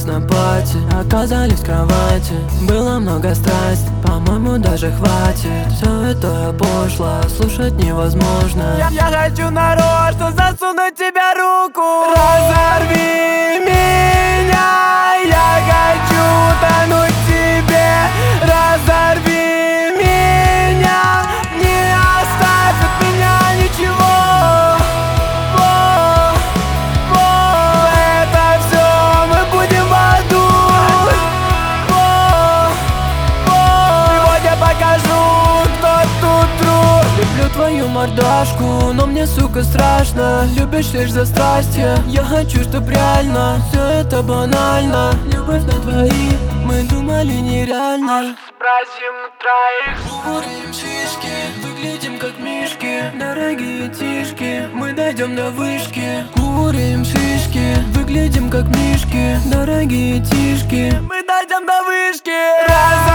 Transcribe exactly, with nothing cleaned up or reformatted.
на пати, оказались в кровати. Было много страсти, по-моему, даже хватит. Все это пошло, слушать невозможно. Я, я хочу нарочно засунуть тебе руку. Разорви меня, я хочу тонуть в тебе. Разорви меня, не оставь от меня ничего. Во, во, это все мы будем в аду. Во, во, сегодня покажу, кто тут труп. Люблю твою мордашку, но мне, сука, страшно. Любишь лишь за страсти, я хочу, чтоб реально. Все это банально, любовь на двоих, мы думали нереально. Спросим троих. Курим шишки, выглядим как мишки. Дорогие тишки, мы дойдем до вышки. Курим шишки, выглядим как мишки. Дорогие тишки, Мы дойдем до вышки. Раз